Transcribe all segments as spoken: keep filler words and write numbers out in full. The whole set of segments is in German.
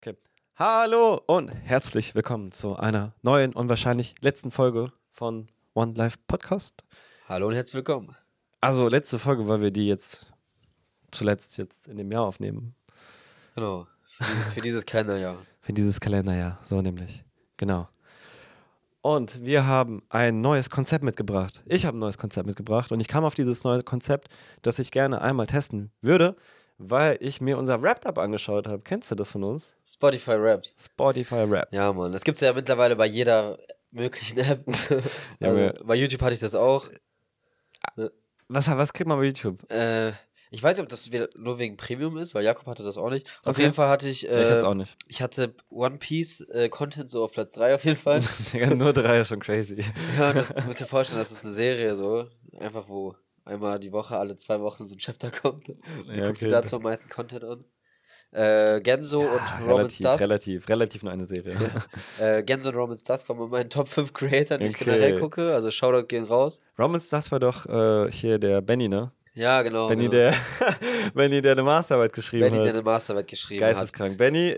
Okay. Hallo und herzlich willkommen zu einer neuen und wahrscheinlich letzten Folge von One Life Podcast. Hallo und herzlich willkommen. Also letzte Folge, weil wir die jetzt zuletzt jetzt in dem Jahr aufnehmen. Genau, für, die, für dieses Kalenderjahr. Für dieses Kalenderjahr, so nämlich. Genau. Und wir haben ein neues Konzept mitgebracht. Ich habe ein neues Konzept mitgebracht und ich kam auf dieses neue Konzept, das ich gerne einmal testen würde, weil ich mir unser Wrapped-Up angeschaut habe. Kennst du das von uns? Spotify Wrapped. Spotify Wrapped. Ja, Mann. Das gibt's ja mittlerweile bei jeder möglichen App. Ja, also, mir- bei YouTube hatte ich das auch. Was, was kriegt man bei YouTube? Äh, ich weiß nicht, ob das wieder nur wegen Premium ist, weil Jakob hatte das auch nicht. Auf Okay. jeden Fall hatte ich. Ja, Äh, ich jetzt auch nicht. Ich hatte One Piece äh, Content so auf Platz drei auf jeden Fall. Digga, nur drei ist schon crazy. Ja, das, du musst dir vorstellen, das ist eine Serie so. Einfach wo einmal die Woche, alle zwei Wochen so ein Chapter kommt. Und du Ja, guckst okay. dir dazu am meisten Content an. Äh, Genzo Ja, und Roman relativ, Stars. relativ, relativ nur eine Serie. Äh, Genzo und Roman Stars waren meine Top fünf Creator, die ich Okay. generell gucke. Also Shoutout gehen raus. Romans, das war doch äh, hier der Benny, ne? Ja, genau. Benny, genau. der Benny, der eine Masterarbeit geschrieben Benny, der hat. eine Masterarbeit geschrieben hat. Geisteskrank. Benny,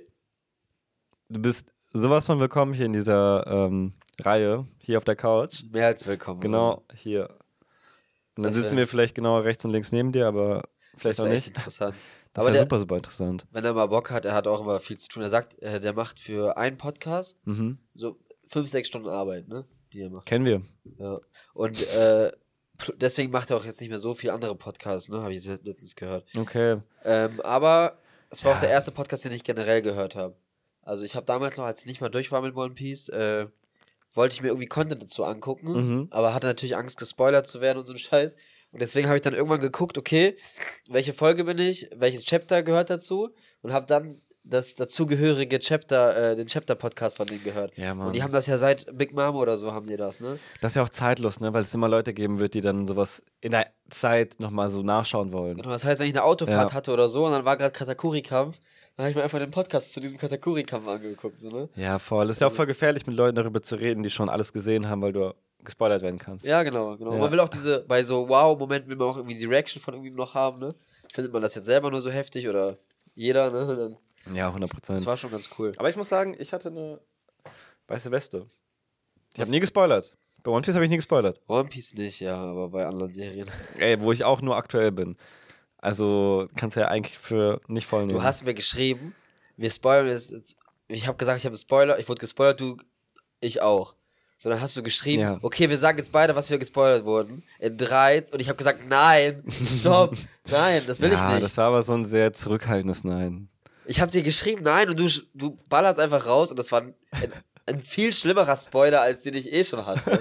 du bist sowas von willkommen hier in dieser ähm, Reihe, hier auf der Couch. Mehr als willkommen. Genau, hier. Und dann Das sitzen wär- wir vielleicht genau rechts und links neben dir, aber vielleicht Das auch wäre echt nicht. interessant. Das Aber wäre der, super, super interessant. wenn er mal Bock hat, er hat auch immer viel zu tun. Er sagt, äh, der macht für einen Podcast Mhm. so fünf, sechs Stunden Arbeit, ne? Die er macht. Kennen wir. Ja. Und äh, pl- deswegen macht er auch jetzt nicht mehr so viele andere Podcasts, ne? Habe ich jetzt letztens gehört. Okay. Ähm, aber es war Ja. auch der erste Podcast, den ich generell gehört habe. Also ich habe damals noch, als ich nicht mal durch war mit One Piece, äh, wollte ich mir irgendwie Content dazu angucken, Mhm. aber hatte natürlich Angst, gespoilert zu werden und so ein Scheiß. Und deswegen habe ich dann irgendwann geguckt, okay, welche Folge bin ich, welches Chapter gehört dazu und habe dann das dazugehörige Chapter, äh, den Chapter-Podcast von denen gehört. Ja, Mann. Und die haben das ja seit Big Mama oder so, haben die das, ne? Das ist ja auch zeitlos, ne? Weil es immer Leute geben wird, die dann sowas in der Zeit nochmal so nachschauen wollen. Genau, das heißt, wenn ich eine Autofahrt Ja. hatte oder so und dann war gerade Katakuri-Kampf, dann habe ich mir einfach den Podcast zu diesem Katakuri-Kampf angeguckt, so, ne? Ja, voll. Das ist ja auch voll gefährlich, mit Leuten darüber zu reden, die schon alles gesehen haben, weil du gespoilert werden kannst. Ja, genau, genau. Ja. Man will auch diese, bei so Wow-Momenten will man auch irgendwie die Reaction von irgendwie noch haben, ne? Findet man das jetzt selber nur so heftig oder jeder, ne? Dann, Ja, hundert das Prozent. war schon ganz cool. Aber ich muss sagen, ich hatte eine weiße Weste. Ich Was? habe nie gespoilert. Bei One Piece habe ich nie gespoilert. One Piece nicht, ja, aber bei anderen Serien. Ey, wo ich auch nur aktuell bin. Also kannst du ja eigentlich für nicht voll nehmen. Du hast mir geschrieben, wir spoilern jetzt, jetzt ich habe gesagt, ich habe einen Spoiler, ich wurde gespoilert, du, ich auch. So, dann hast du geschrieben, Ja. okay, wir sagen jetzt beide, was wir gespoilert wurden. In drei, und ich habe gesagt, nein, stopp, nein, das will ja, ich nicht. das war aber so ein sehr zurückhaltendes Nein. Ich habe dir geschrieben, nein, und du, du ballerst einfach raus und das war ein, ein, ein viel schlimmerer Spoiler, als den ich eh schon hatte.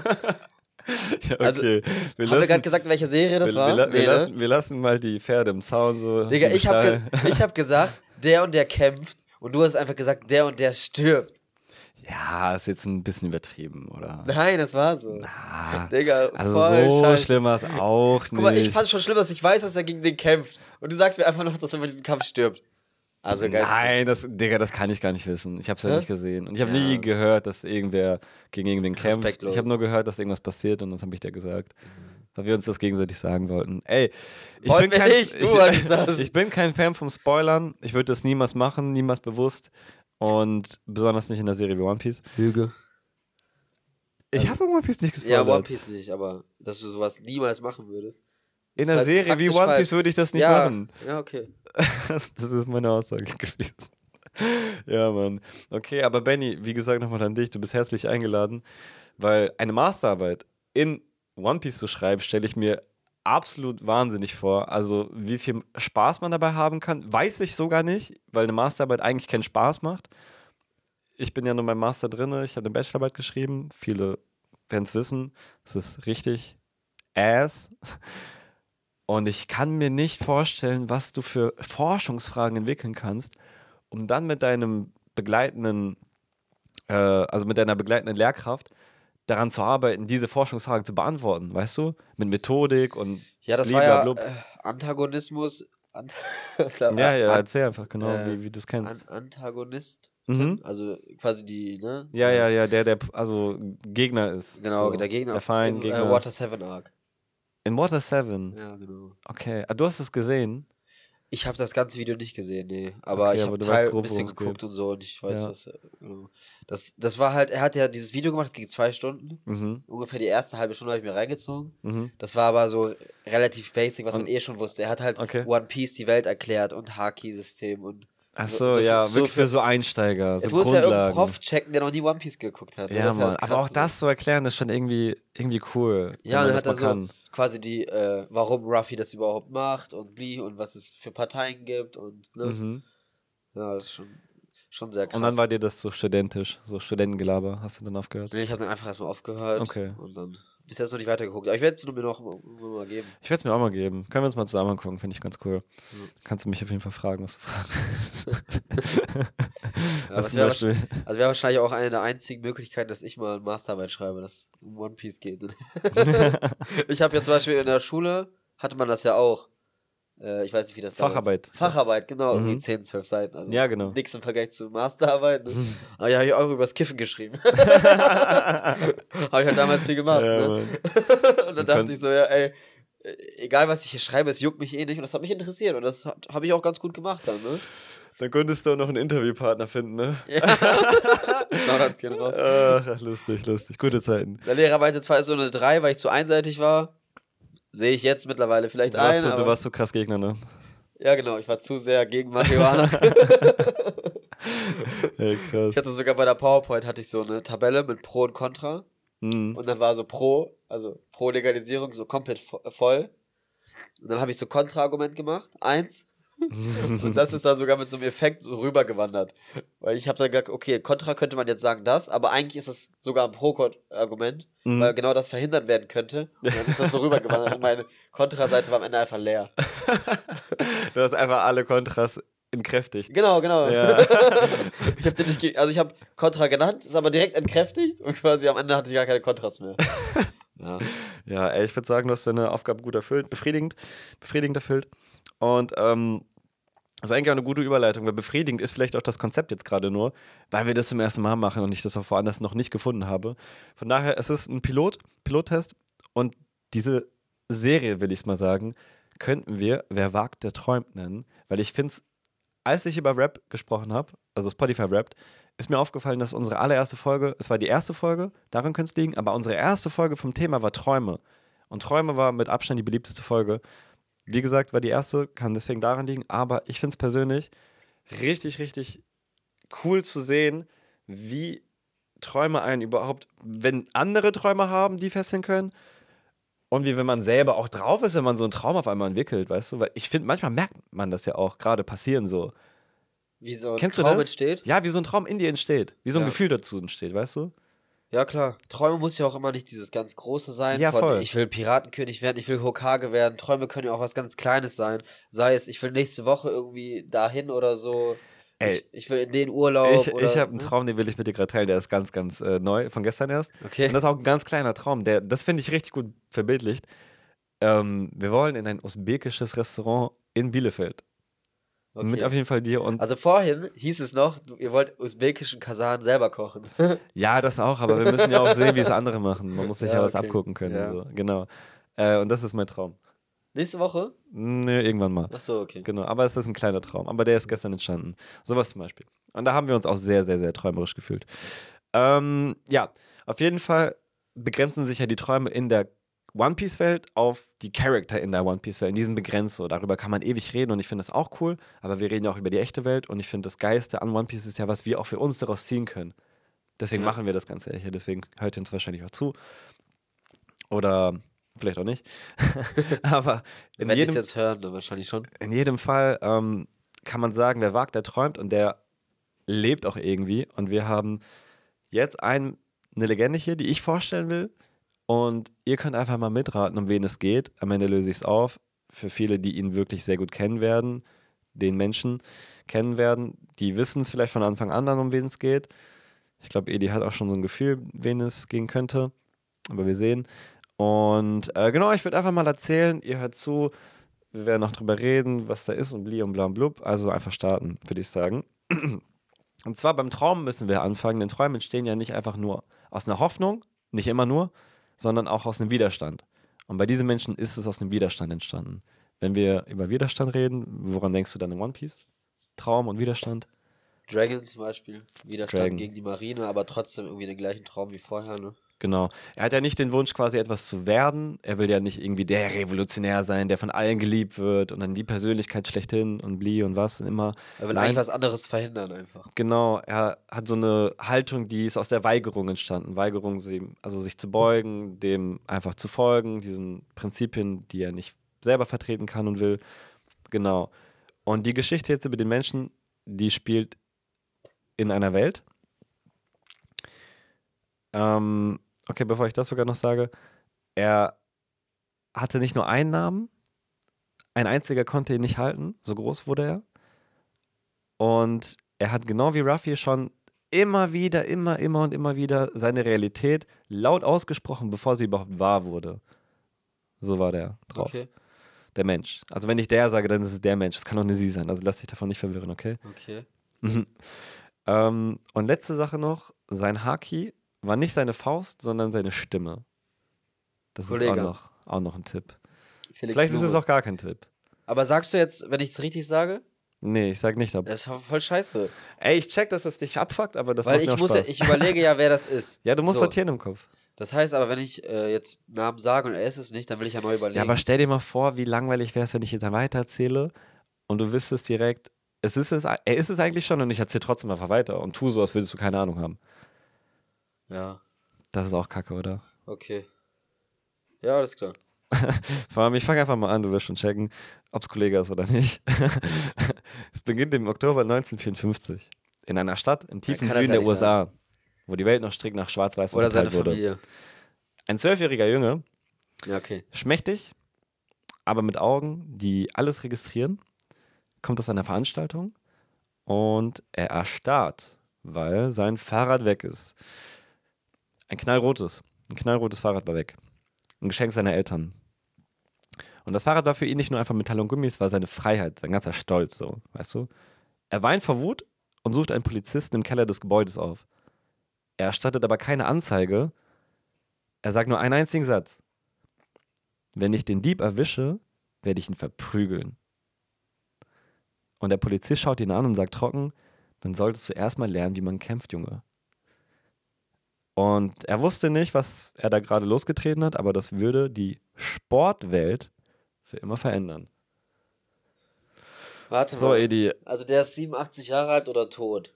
Ja, okay. Also, wir Haben wir lassen, gerade gesagt, welche Serie das wir, war? wir, la- wir, Nee, ne? lassen, wir lassen mal die Pferde im Zaun so. Digga, im ich habe Stall. ge ich hab gesagt, der und der kämpft und du hast einfach gesagt, der und der stirbt. Ja, ist jetzt ein bisschen übertrieben, oder? Nein, das war so. Ah, Digga, also voll so scheiße. schlimm war es auch nicht. Guck mal, ich fand es schon schlimm, dass ich weiß, dass er gegen den kämpft. Und du sagst mir einfach noch, dass er bei diesem Kampf stirbt. Also, geil. Nein, das, Digga, das kann ich gar nicht wissen. Ich habe es ja Hä? nicht gesehen. Und ich habe Ja. nie gehört, dass irgendwer gegen irgendwen kämpft. Respektlos. Ich habe nur gehört, dass irgendwas passiert und das habe ich dir gesagt. Weil wir uns das gegenseitig sagen wollten. Ey, ich Wollten bin wir kein, nicht, du hattest das. ich, ich bin kein Fan vom Spoilern. Ich würde das niemals machen, niemals bewusst. Und besonders nicht in der Serie wie One Piece. Lüge. Ich habe One Piece nicht gespoilert. Ja, One Piece nicht, aber dass du sowas niemals machen würdest. in ist der halt Serie wie praktisch One falsch. Piece würde ich das nicht ja, machen. Ja, okay. Das ist meine Aussage gewesen. Ja, Mann. Okay, aber Benny, wie gesagt, nochmal an dich. Du bist herzlich eingeladen, weil eine Masterarbeit in One Piece zu schreiben, stelle ich mir absolut wahnsinnig vor. Also, wie viel Spaß man dabei haben kann, weiß ich sogar nicht, weil eine Masterarbeit eigentlich keinen Spaß macht. Ich bin ja nur beim Master drin, ich habe eine Bachelorarbeit geschrieben. Viele werden es wissen. Es ist richtig ass. Und ich kann mir nicht vorstellen, was du für Forschungsfragen entwickeln kannst, um dann mit deinem begleitenden, äh, also mit deiner begleitenden Lehrkraft daran zu arbeiten, diese Forschungsfragen zu beantworten, weißt du? Mit Methodik und Ja, das war ja bliblablub. äh, Antagonismus. An Ja, ja, An erzähl einfach genau, äh, wie, wie du es kennst. An Antagonist. Mhm. Also quasi die, ne? Ja, ja, ja, der, der also Gegner ist. Genau, so. der Gegner. Der Feind, im, Gegner. Äh, Water seven Arc. In Water seven. Ja, genau. Okay, ah, du hast es gesehen? Ich habe das ganze Video nicht gesehen, nee. Aber Okay, ich aber habe du weißt Teil grob, ein bisschen worum es geguckt geht. und so und ich weiß, Ja. was. äh, genau. Das, das war halt, er hat ja dieses Video gemacht, das ging zwei Stunden. Mhm. Ungefähr die erste halbe Stunde habe ich mir reingezogen. Mhm. Das war aber so relativ basic, was man Und- eh schon wusste. Er hat halt Okay. One Piece die Welt erklärt und Haki-System und. Ach so- so, so- ja, so wirklich für- für so Einsteiger, so Es muss ja irgendein Grundlagen. Prof checken, der noch nie One Piece geguckt hat. ne? Ja, Das wär Mann, aber auch Krasse. das zu erklären, ist schon irgendwie, irgendwie cool. wenn Ja, man und dann das hat er mal so kann. quasi die, äh, warum Ruffy das überhaupt macht und wie und was es für Parteien gibt und, ne? Mhm. Ja, das ist schon, schon sehr krass. Und dann war dir das so studentisch, so Studentengelaber, hast du dann aufgehört? Nee, ich habe dann einfach erstmal aufgehört. Okay. Und dann bis jetzt noch nicht weitergeguckt. Aber ich werde es nur mir noch mal, mal geben. Ich werde es mir auch mal geben. Können wir uns mal zusammen angucken, finde ich ganz cool. Mhm. Kannst du mich auf jeden Fall fragen, was du fragen Ja, was das zum wäre Beispiel. also wär wahrscheinlich auch eine der einzigen Möglichkeiten, dass ich mal eine Masterarbeit schreibe, dass es um One Piece geht. Ich habe ja zum Beispiel in der Schule, hatte man das ja auch. Äh, ich weiß nicht, wie das damals- Facharbeit. Facharbeit, genau. Irgendwie Mhm. zehn, zwölf Seiten. Also Ja, ist genau. Nichts im Vergleich zu Masterarbeit. Ne? Aber ja, habe ich auch übers Kiffen geschrieben. Habe ich halt damals viel gemacht. Ja, ne? Mann. Und dann dachte ich so, ja, ey, äh, egal was ich hier schreibe, es juckt mich eh nicht. Und das hat mich interessiert. Und das habe ich auch ganz gut gemacht dann, ne? Dann konntest du auch noch einen Interviewpartner finden, ne? Ja. Shoutouts gehen raus. Ach, lustig, lustig. Gute Zeiten. Der Lehrer meinte zwar ist so eine drei, weil ich zu einseitig war. Sehe ich jetzt mittlerweile vielleicht Du warst, ein. so, du aber- warst so krass Gegner, ne? Ja, genau, ich war zu sehr gegen Marihuana. Ey, krass. Ich hatte sogar bei der PowerPoint hatte ich so eine Tabelle mit Pro und Contra. Mhm. Und dann war so Pro, also Pro-Legalisierung so komplett vo- voll. Und dann habe ich so Kontra-Argument gemacht, eins. Und das ist dann sogar mit so einem Effekt so rübergewandert. Weil ich habe dann gesagt, okay, Kontra könnte man jetzt sagen das, aber eigentlich ist das sogar ein Pro-Argument, Mhm. weil genau das verhindert werden könnte. Und dann ist das so rübergewandert und meine Kontra-Seite war am Ende einfach leer. Du hast einfach alle Kontras entkräftigt. Genau, genau. Ja. Ich habe den nicht, ge- also ich habe Kontra genannt, ist aber direkt entkräftigt und quasi am Ende hatte ich gar keine Kontras mehr. Ja. Ja, ey, ich würde sagen, du hast deine Aufgabe gut erfüllt, befriedigend, befriedigend erfüllt. Und ähm, das ist eigentlich auch eine gute Überleitung, weil befriedigend ist vielleicht auch das Konzept jetzt gerade nur, weil wir das zum ersten Mal machen und ich das auch woanders noch nicht gefunden habe. Von daher, es ist ein Pilot, Pilottest und diese Serie, will ich es mal sagen, könnten wir Wer wagt, der träumt nennen, weil ich finde es, als ich über Rap gesprochen habe, also Spotify rappt, ist mir aufgefallen, dass unsere allererste Folge, es war die erste Folge, daran könnte es liegen, aber unsere erste Folge vom Thema war Träume. Und Träume war mit Abstand die beliebteste Folge. Wie gesagt, war die erste, kann deswegen daran liegen, aber ich finde es persönlich richtig, richtig cool zu sehen, wie Träume einen überhaupt, wenn andere Träume haben, die fesseln können und wie wenn man selber auch drauf ist, wenn man so einen Traum auf einmal entwickelt, weißt du? Weil ich finde, manchmal merkt man das ja auch, gerade passieren so. Wie so ein Kennst du Traum das? entsteht. Ja, wie so ein Traum in dir entsteht, wie so ein Ja. Gefühl dazu entsteht, weißt du? Ja, klar. Träume muss ja auch immer nicht dieses ganz Große sein. Ja, von, voll. Ich will Piratenkönig werden, ich will Hokage werden. Träume können ja auch was ganz Kleines sein. Sei es, ich will nächste Woche irgendwie dahin oder so. Ey. Ich, ich will in den Urlaub. Ich, oder, ich habe einen ne? Traum, den will ich mit dir gerade teilen, der ist ganz, ganz äh, neu, von gestern erst. Okay. Und das ist auch ein ganz kleiner Traum, der, das finde ich richtig gut verbildlicht. Ähm, wir wollen in ein usbekisches Restaurant in Bielefeld. Okay. Mit auf jeden Fall dir und. Also vorhin hieß es noch, du, ihr wollt usbekischen Kasan selber kochen. Ja, das auch, aber wir müssen ja auch sehen, wie es andere machen. Man muss sich ja, Ja, was okay. abgucken können. Ja. Und so. Genau. Äh, und das ist mein Traum. Nächste Woche? Nö, irgendwann mal. Ach so, okay. Genau, aber es ist ein kleiner Traum. Aber der ist gestern entstanden. Sowas zum Beispiel. Und da haben wir uns auch sehr, sehr, sehr träumerisch gefühlt. Ähm, ja, auf jeden Fall begrenzen sich ja die Träume in der One Piece-Welt auf die Charakter in der One Piece-Welt. In diesem begrenzt so. Darüber kann man ewig reden und ich finde das auch cool. Aber wir reden ja auch über die echte Welt und ich finde das Geilste an One Piece ist ja, was wir auch für uns daraus ziehen können. Deswegen Ja. machen wir das Ganze ja hier. Deswegen hört ihr uns wahrscheinlich auch zu. Oder vielleicht auch nicht. Aber in Wenn die es jedem, jetzt hören, dann wahrscheinlich schon. in jedem Fall ähm, kann man sagen, wer wagt, der träumt und der lebt auch irgendwie. Und wir haben jetzt ein, eine Legende hier, die ich vorstellen will. Und ihr könnt einfach mal mitraten, um wen es geht. Am Ende löse ich es auf. Für viele, die ihn wirklich sehr gut kennen werden, den Menschen kennen werden, die wissen es vielleicht von Anfang an, um wen es geht. Ich glaube, Edi hat auch schon so ein Gefühl, wen es gehen könnte. Aber wir sehen. Und äh, genau, ich würde einfach mal erzählen, ihr hört zu, wir werden noch drüber reden, was da ist und bli und bla und blub. Also einfach starten, würde ich sagen. Und zwar beim Traum müssen wir anfangen, denn Träume entstehen ja nicht einfach nur aus einer Hoffnung, nicht immer nur, sondern auch aus einem Widerstand. Und bei diesen Menschen ist es aus einem Widerstand entstanden. Wenn wir über Widerstand reden, woran denkst du dann in One Piece? Traum und Widerstand? Dragon zum Beispiel. Widerstand Dragon. gegen die Marine, aber trotzdem irgendwie den gleichen Traum wie vorher, ne? Genau. Er hat ja nicht den Wunsch, quasi etwas zu werden. Er will ja nicht irgendwie der Revolutionär sein, der von allen geliebt wird und dann die Persönlichkeit schlechthin und blie und was und immer. Er will Nein. eigentlich was anderes verhindern einfach. Genau, er hat so eine Haltung, die ist aus der Weigerung entstanden. Weigerung, also sich zu beugen, dem einfach zu folgen, diesen Prinzipien, die er nicht selber vertreten kann und will. Genau. Und die Geschichte jetzt über den Menschen, die spielt in einer Welt. Ähm, okay, bevor ich das sogar noch sage, er hatte nicht nur einen Namen, ein einziger konnte ihn nicht halten, so groß wurde er. Und er hat genau wie Ruffy schon immer wieder, immer, immer und immer wieder seine Realität laut ausgesprochen, bevor sie überhaupt wahr wurde. So war der drauf. Okay. Der Mensch. Also wenn ich der sage, dann ist es der Mensch. Es kann auch eine sie sein. Also lass dich davon nicht verwirren, okay? Okay. ähm, und letzte Sache noch. Sein Haki war nicht seine Faust, sondern seine Stimme. Das Kollege. ist auch noch, auch noch ein Tipp. Felix Vielleicht ist Blume. es auch gar kein Tipp. Aber sagst du jetzt, wenn ich es richtig sage? Nee, ich sag nicht ob. Das ist voll scheiße. Ey, ich check, dass das dich abfuckt, aber das Weil macht ich mir auch muss Spaß. ja, ich überlege ja, wer das ist. Ja, du musst So. sortieren im Kopf. Das heißt aber, wenn ich äh, jetzt Namen sage und er ist es nicht, dann will ich ja neu überlegen. Ja, aber stell dir mal vor, wie langweilig wäre es, wenn ich jetzt weiter erzähle und du wüsstest direkt, es ist es, er ist es eigentlich schon und ich erzähle trotzdem einfach weiter und tu so, als würdest du keine Ahnung haben. Ja, Das ist auch kacke, oder? okay. Ja, alles klar. Vor allem, ich fange einfach mal an, du wirst schon checken, ob es Kollege ist oder nicht. Es beginnt im Oktober neunzehnhundertvierundfünfzig in einer Stadt im tiefen kann das Süden ja der nicht U S A, wo die Welt noch strikt nach Schwarz-Weiß Oder seine unterteilt wurde. Familie. Ein zwölfjähriger Junge, Ja, okay. schmächtig, aber mit Augen, die alles registrieren, kommt aus einer Veranstaltung und er erstarrt, weil sein Fahrrad weg ist. Ein knallrotes, ein knallrotes Fahrrad war weg. Ein Geschenk seiner Eltern. Und das Fahrrad war für ihn nicht nur einfach Metall und Gummi, es war seine Freiheit, sein ganzer Stolz, so, weißt du? Er weint vor Wut und sucht einen Polizisten im Keller des Gebäudes auf. Er erstattet aber keine Anzeige. Er sagt nur einen einzigen Satz. Wenn ich den Dieb erwische, werde ich ihn verprügeln. Und der Polizist schaut ihn an und sagt trocken, dann solltest du erstmal lernen, wie man kämpft, Junge. Und er wusste nicht, was er da gerade losgetreten hat, aber das würde die Sportwelt für immer verändern. Warte So, mal. Edi, Also der ist siebenundachtzig Jahre alt oder tot?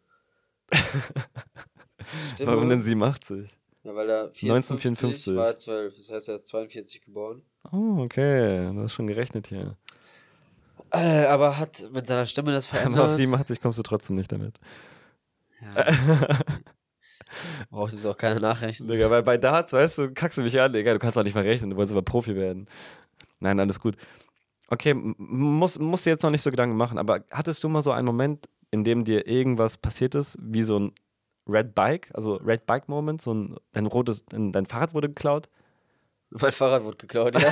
Stimme. warum denn siebenundachtzig? Ja, weil er neunzehnhundertvierundfünfzig. war er zwölf. Das heißt, er ist zweiundvierzig geboren. Oh, okay, du hast schon gerechnet hier. Äh, aber hat mit seiner Stimme das Aber auf verändert. siebenundachtzig kommst du trotzdem nicht damit. Ja. Braucht jetzt auch keine Nachrichten. Digga, weil bei Darts, weißt du, kackst du mich an, Digga, du kannst auch nicht mal rechnen, du wolltest aber Profi werden. Nein, alles gut. Okay, m- muss, musst du jetzt noch nicht so Gedanken machen, aber hattest du mal so einen Moment, in dem dir irgendwas passiert ist, wie so ein Red Bike, also Red Bike Moment, so ein, dein rotes, dein Fahrrad wurde geklaut? Mein Fahrrad wurde geklaut, ja.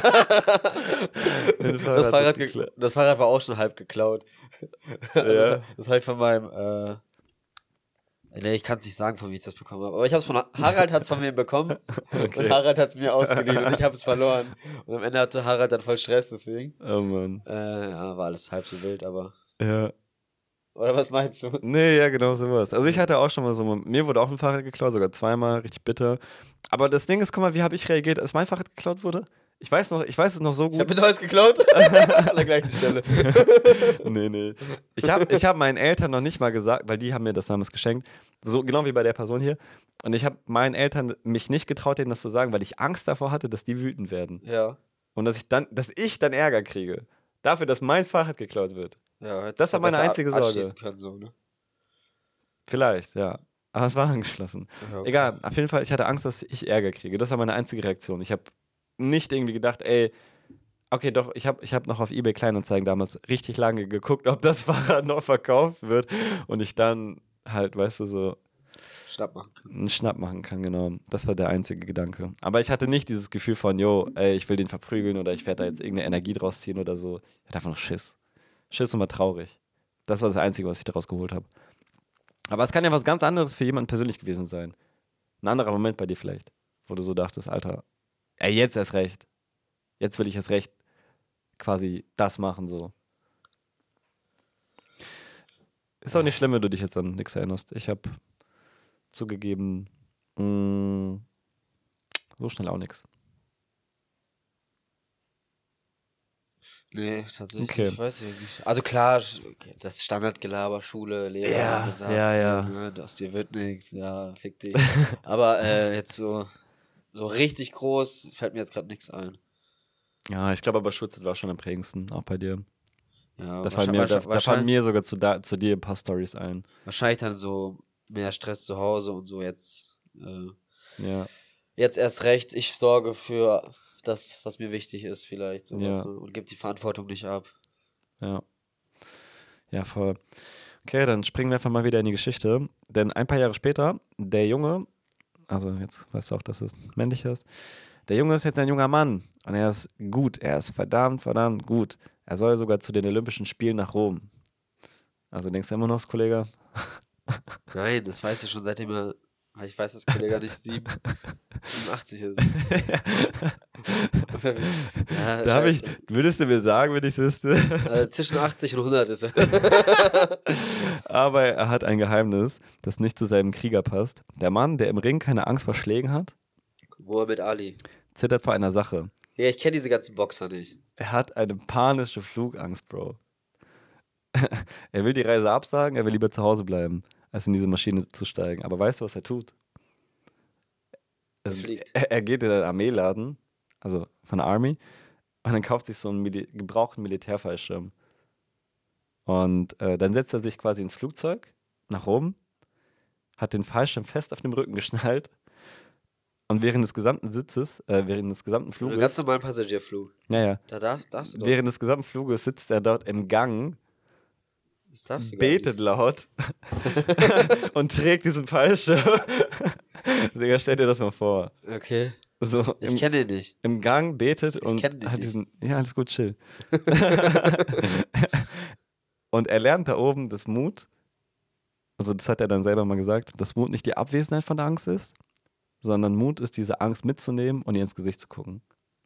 Dein Das Fahrrad, wurde ge das Fahrrad war auch schon halb geklaut. Also Ja. das, das habe ich von meinem, äh, nee, ich kann es nicht sagen, von wie ich das bekommen habe. Aber ich habe es von, Harald hat es von mir bekommen Okay. und Harald hat es mir ausgeliehen und ich habe es verloren. Und am Ende hatte Harald dann voll Stress deswegen. Oh Mann. Äh, ja, war alles halb so wild, aber... Ja. Oder was meinst du? Nee, ja, genau so was. Also ich hatte auch schon mal so, mir wurde auch ein Fahrrad geklaut, sogar zweimal, richtig bitter. Aber das Ding ist, guck mal, wie habe ich reagiert, als mein Fahrrad geklaut wurde? Ich weiß noch, ich weiß es noch so Ich gut. habe mir neues geklaut. An der gleichen Stelle. Nee, nee. Ich habe ich hab meinen Eltern noch nicht mal gesagt, weil die haben mir das damals geschenkt, so genau wie bei der Person hier. Und ich habe meinen Eltern mich nicht getraut, denen das zu sagen, weil ich Angst davor hatte, dass die wütend werden. Ja. Und dass ich dann, dass ich dann Ärger kriege. Dafür, dass mein Fahrrad geklaut wird. Ja, hättest Das du war meine besser einzige Sorge. anschließen Können, so, ne? Vielleicht, ja. Aber es war angeschlossen. Ja, okay. Egal, auf jeden Fall, ich hatte Angst, dass ich Ärger kriege. Das war meine einzige Reaktion. Ich habe nicht irgendwie gedacht, ey, okay, doch, ich habe ich hab noch auf eBay Kleinanzeigen damals richtig lange geguckt, ob das Fahrrad noch verkauft wird und ich dann halt, weißt du, so Schnapp machen kannst. einen Schnapp machen kann, genau. Das war der einzige Gedanke. Aber ich hatte nicht dieses Gefühl von, yo, ey, ich will den verprügeln oder ich werde da jetzt irgendeine Energie draus ziehen oder so. Ich hatte einfach noch Schiss. Schiss und war traurig. Das war das Einzige, was ich daraus geholt habe. Aber es kann ja was ganz anderes für jemanden persönlich gewesen sein. Ein anderer Moment bei dir vielleicht, wo du so dachtest, Alter, ey, jetzt erst recht. Jetzt will ich erst recht quasi das machen, so. Ist auch nicht schlimm, wenn du dich jetzt an nichts erinnerst. Ich habe zugegeben, mh, so schnell auch nichts. Nee, tatsächlich, Okay. weiß ich nicht. Also klar, okay, das Standardgelaber, Schule, Lehrer Ja, haben gesagt, ja, ja. Ne, aus dir wird nichts, ja, fick dich. Aber äh, jetzt so, so richtig groß fällt mir jetzt gerade nichts ein. Ja, ich glaube aber Schulzeit war schon am prägendsten, auch bei dir. Ja, Da fallen, wahrscheinlich, mir, da, da fallen wahrscheinlich, mir sogar zu, da, zu dir ein paar Storys ein. wahrscheinlich dann so mehr Stress zu Hause und so jetzt. Äh, Ja, jetzt erst recht, ich sorge für das, was mir wichtig ist, vielleicht sowas, Ja. ne? Und gebe die Verantwortung nicht ab. ja. Ja, voll. Okay, dann springen wir einfach mal wieder in die Geschichte. Denn ein paar Jahre später, der Junge, also jetzt weißt du auch, dass es männlich ist, der Junge ist jetzt ein junger Mann und er ist gut, er ist verdammt, verdammt gut. Er soll sogar zu den Olympischen Spielen nach Rom. Also denkst du immer noch, das Kollege? Nein, das weiß ich schon seitdem er, ich weiß, dass Kollege nicht sieben, siebenundachtzig ist. Oder wie? Ja, Da habe ich, scheiße. würdest du mir sagen, wenn ich es wüsste? Äh, zwischen achtzig und hundert ist er. Aber er hat ein Geheimnis, das nicht zu seinem Krieger passt. Der Mann, der im Ring keine Angst vor Schlägen hat, Muhammad Ali. zittert vor einer Sache. Ja, ich kenne diese ganzen Boxer nicht. Er hat eine panische Flugangst, Bro. Er will die Reise absagen, er will lieber zu Hause bleiben, als in diese Maschine zu steigen. Aber weißt du, was er tut? Er Also, fliegt. er, er geht in einen Armeeladen, also von der Army, und dann kauft sich so einen Mili- gebrauchten Militärfallschirm. Und äh, dann setzt er sich quasi ins Flugzeug nach oben, hat den Fallschirm fest auf dem Rücken geschnallt und während des gesamten Sitzes, äh, während des gesamten Einen Fluges, ganz normalen Passagierflug. ja, ja, Da darf, darfst du doch. während des gesamten Fluges sitzt er dort im Gang, Das darfst du gar betet nicht. laut und trägt diesen Fallschirm. Digga, stell dir das mal vor. Okay. So Ich im, kenne den nicht. im Gang betet und kenn den hat nicht. diesen, ja, alles gut, chill. Und er lernt da oben, dass Mut, also das hat er dann selber mal gesagt, dass Mut nicht die Abwesenheit von der Angst ist, sondern Mut ist, diese Angst mitzunehmen und ihr ins Gesicht zu gucken.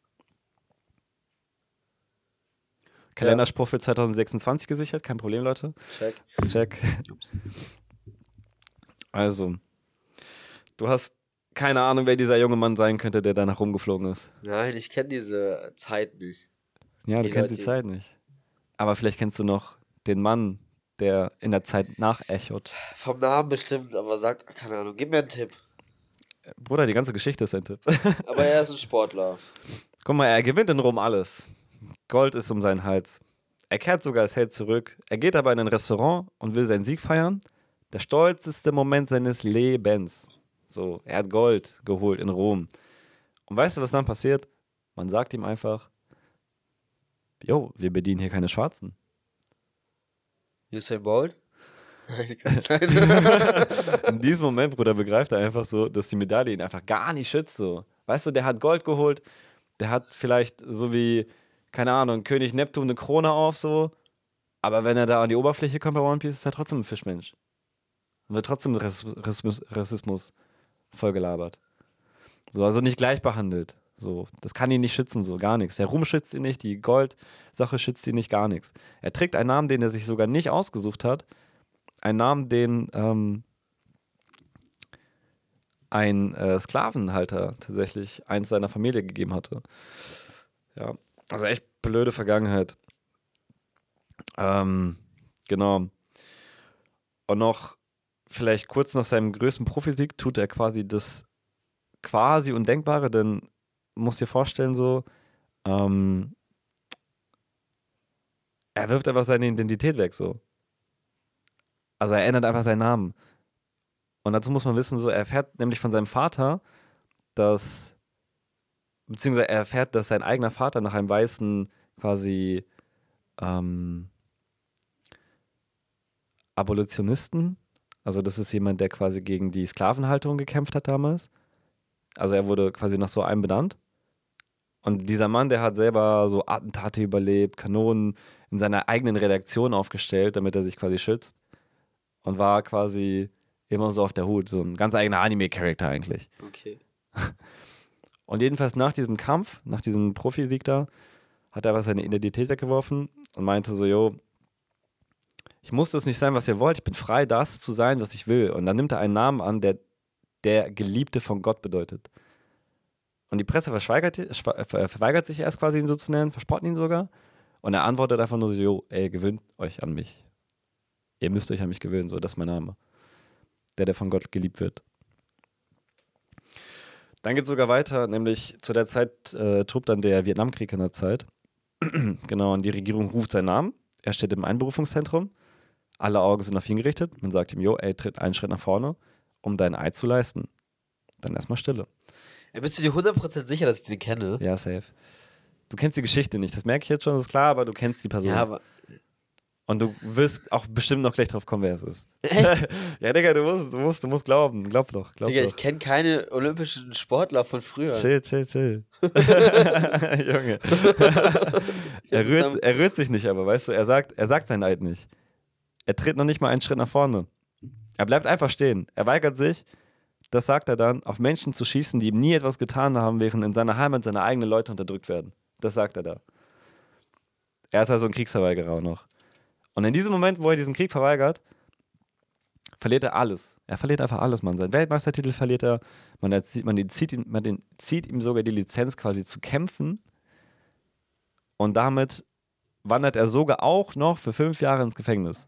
Kalenderspruch für zwanzig sechsundzwanzig gesichert, kein Problem, Leute. Check. Check. Ups. Also, du hast keine Ahnung, wer dieser junge Mann sein könnte, der danach rumgeflogen ist. Nein, ich kenne diese Zeit nicht. Ja, du Die kennst die Leute- Zeit nicht. Aber vielleicht kennst du noch den Mann, der in der Zeit nachechot. Vom Namen bestimmt, aber sag, keine Ahnung, gib mir einen Tipp. Bruder, die ganze Geschichte ist ein Tipp. Aber er ist ein Sportler. Guck mal, er gewinnt in Rom alles. Gold ist um seinen Hals. Er kehrt sogar als Held zurück. Er geht aber in ein Restaurant und will seinen Sieg feiern. Der stolzeste Moment seines Lebens. So, er hat Gold geholt in Rom. Und weißt du, was dann passiert? Man sagt ihm einfach, jo, wir bedienen hier keine Schwarzen. Usain Bolt? Nein, kann sein. In diesem Moment, Bruder, begreift er einfach so, dass die Medaille ihn einfach gar nicht schützt. So. Weißt du, der hat Gold geholt, der hat vielleicht so wie, keine Ahnung, König Neptun eine Krone auf, so. Aber wenn er da an die Oberfläche kommt bei One Piece, ist er trotzdem ein Fischmensch. Und wird trotzdem Rass- Rassismus, Rassismus vollgelabert. So, also nicht gleich behandelt. So, das kann ihn nicht schützen, so gar nichts. Der Ruhm schützt ihn nicht, die Goldsache schützt ihn nicht, gar nichts. Er trägt einen Namen, den er sich sogar nicht ausgesucht hat. Einen Namen, den ähm, ein äh, Sklavenhalter tatsächlich eins seiner Familie gegeben hatte. Ja, also echt blöde Vergangenheit. Ähm, genau. Und noch vielleicht kurz nach seinem größten Profisieg tut er quasi das quasi Undenkbare, denn muss dir vorstellen so, ähm, er wirft einfach seine Identität weg so. Also er ändert einfach seinen Namen. Und dazu muss man wissen, so, er erfährt nämlich von seinem Vater, dass, beziehungsweise er erfährt, dass sein eigener Vater nach einem weißen quasi ähm, Abolitionisten, also das ist jemand, der quasi gegen die Sklavenhaltung gekämpft hat damals. Also er wurde quasi nach so einem benannt. Und dieser Mann, der hat selber so Attentate überlebt, Kanonen in seiner eigenen Redaktion aufgestellt, damit er sich quasi schützt. Und war quasi immer so auf der Hut, so ein ganz eigener Anime-Charakter eigentlich. Okay. Und jedenfalls nach diesem Kampf, nach diesem Profisieg da, hat er aber seine Identität weggeworfen und meinte so, yo, ich muss das nicht sein, was ihr wollt, ich bin frei, das zu sein, was ich will. Und dann nimmt er einen Namen an, der der Geliebte von Gott bedeutet. Und die Presse verschweigert, verweigert sich erst quasi, ihn so zu nennen, verspotten ihn sogar. Und er antwortet einfach nur so, jo, ey, gewöhnt euch an mich. Ihr müsst euch an mich gewöhnen, so, das ist mein Name. Der, der von Gott geliebt wird. Dann geht es sogar weiter, nämlich zu der Zeit äh, tobt dann der Vietnamkrieg in der Zeit. Genau, und die Regierung ruft seinen Namen. Er steht im Einberufungszentrum. Alle Augen sind auf ihn gerichtet. Man sagt ihm, jo, ey, tritt einen Schritt nach vorne, um deinen Eid zu leisten. Dann erstmal Stille. Ja, bist du dir hundert Prozent sicher, dass ich den kenne? Ja, safe. Du kennst die Geschichte nicht, das merke ich jetzt schon, das ist klar, aber du kennst die Person. Ja, aber... Und du wirst auch bestimmt noch gleich drauf kommen, wer es ist. Echt? Ja, Digga, du musst, du musst, du musst glauben. Glaub doch, glaub Digga, doch. ich kenne keine olympischen Sportler von früher. Chill, chill, chill. Junge. er, rührt, er rührt sich nicht aber, weißt du, er sagt, er sagt seinen Eid nicht. Er tritt noch nicht mal einen Schritt nach vorne. Er bleibt einfach stehen. Er weigert sich, das sagt er dann, auf Menschen zu schießen, die ihm nie etwas getan haben, während in seiner Heimat seine eigenen Leute unterdrückt werden. Das sagt er da. Er ist also ein Kriegsverweigerer auch noch. Und in diesem Moment, wo er diesen Krieg verweigert, verliert er alles. Er verliert einfach alles, Mann. Seinen Weltmeistertitel verliert er. Man, erzieht, man, zieht ihm, man den, zieht ihm sogar die Lizenz quasi zu kämpfen. Und damit wandert er sogar auch noch für fünf Jahre ins Gefängnis.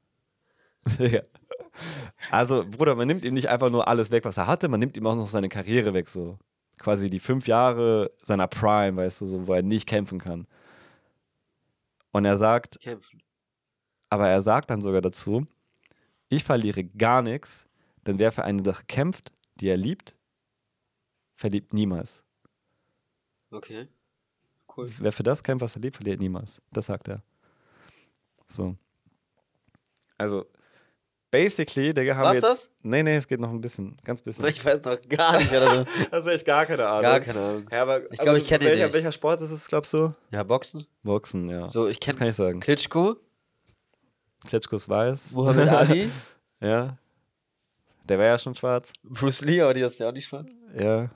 Also, Bruder, man nimmt ihm nicht einfach nur alles weg, was er hatte, man nimmt ihm auch noch seine Karriere weg, so. Quasi die fünf Jahre seiner Prime, weißt du, so, wo er nicht kämpfen kann. Und er sagt, Kämpfen. aber er sagt dann sogar dazu, ich verliere gar nichts, denn wer für eine Sache kämpft, die er liebt, verliert niemals. Okay. Cool. Wer für das kämpft, was er liebt, verliert niemals. Das sagt er. So. Also, basically, Digga, haben War's wir jetzt... das? Nee, nee, es geht noch ein bisschen, ganz bisschen. Ich weiß noch gar nicht, oder so. Also echt gar keine Ahnung. Gar keine Ahnung. Ja, aber, Ich glaube, ich kenne ihn welcher, nicht. welcher Sport ist es, glaubst du? Ja, Boxen. Boxen, ja. So, ich Das kenne kann ich sagen. Klitschko, Klitschkos weiß. Muhammad Ali, Ja. Der wäre ja schon schwarz. Bruce Lee, aber die ist ja auch nicht schwarz. Ja.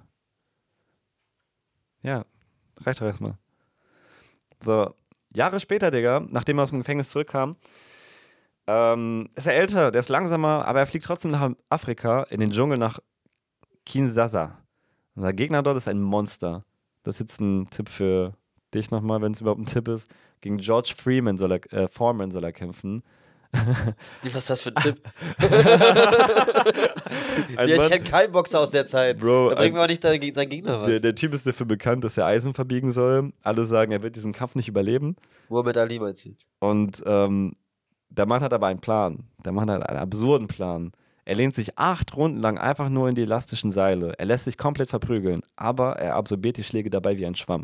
Ja, reicht doch erstmal. So, Jahre später, Digga, nachdem er aus dem Gefängnis zurückkam, ähm, ist er älter, der ist langsamer, aber er fliegt trotzdem nach Afrika, in den Dschungel nach Kinshasa. Unser Gegner dort ist ein Monster. Das ist jetzt ein Tipp für dich nochmal, wenn es überhaupt ein Tipp ist. Gegen George Freeman soll er, äh, Foreman soll er kämpfen. Was ist das für ein Tipp? Ein Ja, ich Mann- kenne keinen Boxer aus der Zeit. Bro, da bringt ein- mir auch nicht der, sein Gegner was. Der, der Typ ist dafür bekannt, dass er Eisen verbiegen soll. Alle sagen, er wird diesen Kampf nicht überleben. Muhammad Ali meinst du jetzt? Und ähm, der Mann hat aber einen Plan. Der Mann hat einen absurden Plan. Er lehnt sich acht Runden lang einfach nur in die elastischen Seile. Er lässt sich komplett verprügeln, aber er absorbiert die Schläge dabei wie ein Schwamm.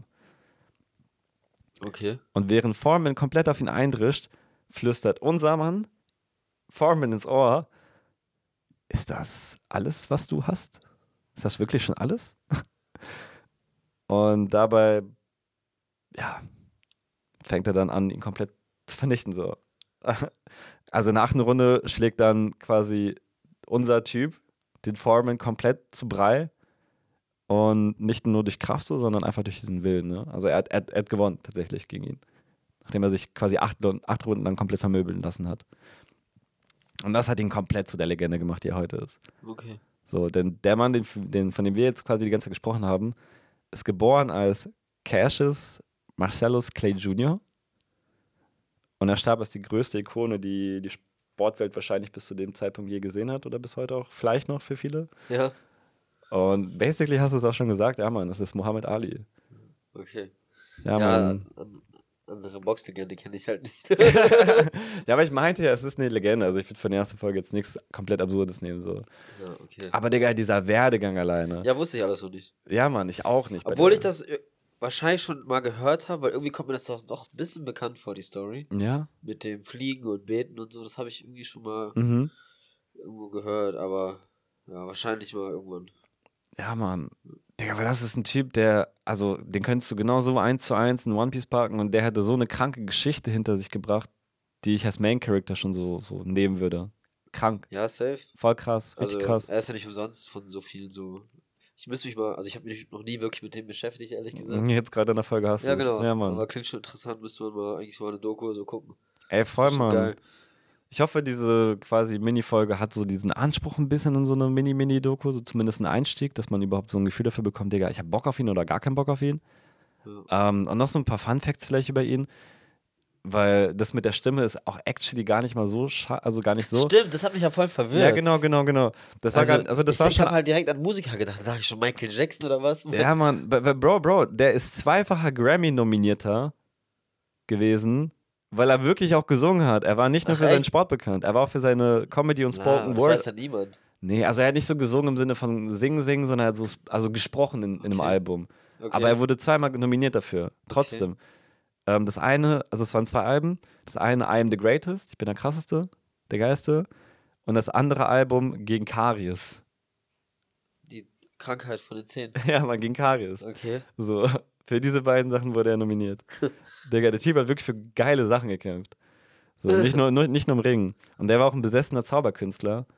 Okay. Und während Foreman komplett auf ihn eindrischt, flüstert unser Mann Foreman ins Ohr: Ist das alles, was du hast? Ist das wirklich schon alles? Und dabei, ja, fängt er dann an, ihn komplett zu vernichten. So. Also nach einer Runde schlägt dann quasi unser Typ den Foreman komplett zu Brei. Und nicht nur durch Kraft so, sondern einfach durch diesen Willen. Ne? Also er hat, er, hat, er hat gewonnen tatsächlich gegen ihn. Nachdem er sich quasi acht, acht Runden lang komplett vermöbeln lassen hat. Und das hat ihn komplett zu der Legende gemacht, die er heute ist. Okay. So, denn der Mann, den, den, von dem wir jetzt quasi die ganze Zeit gesprochen haben, ist geboren als Cassius Marcellus Clay Junior Und er starb als die größte Ikone, die die Sportwelt wahrscheinlich bis zu dem Zeitpunkt je gesehen hat oder bis heute auch. Vielleicht noch für viele. Ja. Und basically hast du es auch schon gesagt, ja Mann, das ist Muhammad Ali. Okay. Ja, Ja, Mann. an, andere Boxlegende kenne ich halt nicht. Ja, aber ich meinte ja, es ist eine Legende. Also ich würde von der ersten Folge jetzt nichts komplett Absurdes nehmen. So. Ja, okay. Aber Digga, dieser Werdegang alleine. Ja, wusste ich alles so nicht. Ja, Mann, ich auch nicht. bei Obwohl der- ich das äh, wahrscheinlich schon mal gehört habe, weil irgendwie kommt mir das doch, doch ein bisschen bekannt vor, die Story. Ja? Mit dem Fliegen und Beten und so. Das habe ich irgendwie schon mal Mhm. irgendwo gehört, aber ja, wahrscheinlich mal irgendwann. Ja, Mann. Digga, aber das ist ein Typ, der, also den könntest du genauso eins zu eins in One Piece packen und der hätte so eine kranke Geschichte hinter sich gebracht, die ich als Main Character schon so, so nehmen würde. Krank. Ja, safe. Voll krass. Richtig Also, krass. er ist ja nicht umsonst von so vielen so Ich müsste mich mal, also ich habe mich noch nie wirklich mit dem beschäftigt, ehrlich gesagt. Jetzt gerade in der Folge hast du Ja, es. genau. Ja, Mann. Aber klingt schon interessant, müsste man mal eigentlich mal eine Doku so gucken. Ey, voll, Schon Mann. geil. Ich hoffe, diese quasi Mini-Folge hat so diesen Anspruch ein bisschen in so eine Mini-Mini-Doku, so zumindest einen Einstieg, dass man überhaupt so ein Gefühl dafür bekommt, Digga, ich hab Bock auf ihn oder gar keinen Bock auf ihn. Ja. Ähm, und noch so ein paar Fun-Facts vielleicht über ihn, weil das mit der Stimme ist auch actually gar nicht mal so, scha- also gar nicht so. Stimmt, das hat mich ja voll verwirrt. Ja, genau, genau, genau. Das war Also, gar, also das ich war ich schon. habe halt direkt an Musiker gedacht. Da dachte ich schon Michael Jackson oder was? Ja, Mann, b- b- Bro, Bro, der ist zweifacher Grammy-Nominierter gewesen, weil er wirklich auch gesungen hat. Er war nicht nur Ach, für seinen echt? Sport bekannt, er war auch für seine Comedy und Na, Spoken das weiß Word. ja niemand. Nee, also er hat nicht so gesungen im Sinne von singen, singen, sondern er hat so sp- also gesprochen in, in einem Okay. Album. Okay. Aber er wurde zweimal nominiert dafür. Trotzdem. Ähm, das eine, also es waren zwei Alben. Das eine, I Am the Greatest, ich bin der krasseste, der geilste. Und das andere Album gegen Karies. Die Krankheit von den Zähnen. Ja, man, gegen Karies. Okay. So, für diese beiden Sachen wurde er nominiert. Digga, der Typ hat wirklich für geile Sachen gekämpft. So, nicht nur, nur, nicht nur im Ring. Und der war auch ein besessener Zauberkünstler.